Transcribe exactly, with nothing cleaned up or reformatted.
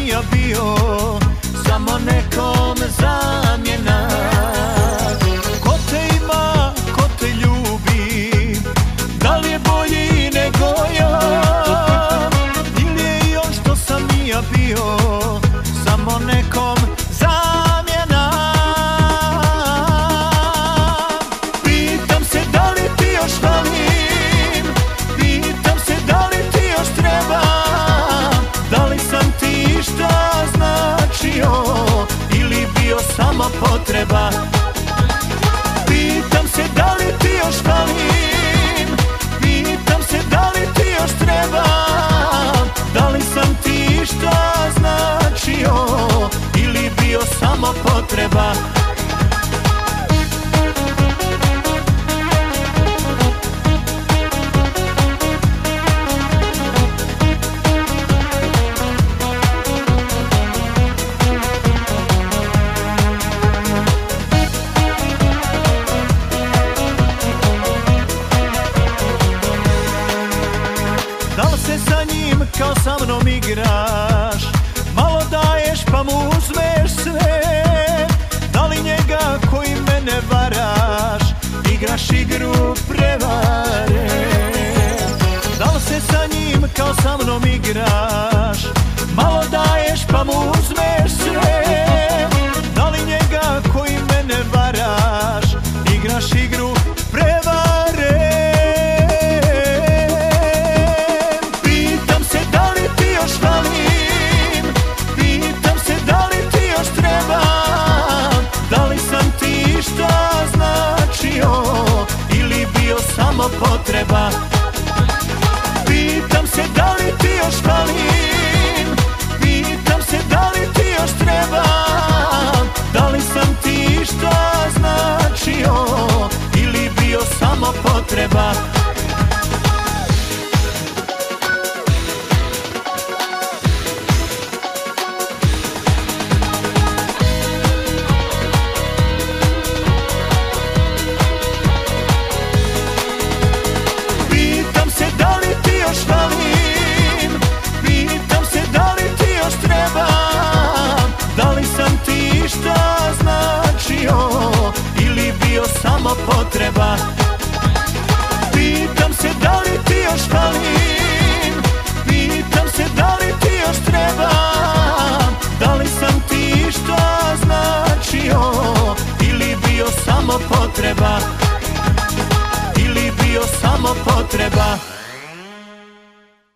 ja bio samo nekom zamjena. Ko te ima, ko te ljubi, da li je bolji nego ja? Ili je i on što sam i ja bio samo nekom zamjena? Pitam se da li ti još volim, pitam se da li ti još trebam, da li sam ti šta značio ili bio samo potreba. Pitam se da li ti još volim, pitam se da li ti još trebam, da li sam ti šta značio ili bio samo potreba. Da li se sa njim kao sa mnom igraš, malo daješ pa mu uzmeš sve? Da li njega koji mene varaš, igraš igru prevare? Da li se sa njim kao sa mnom igraš,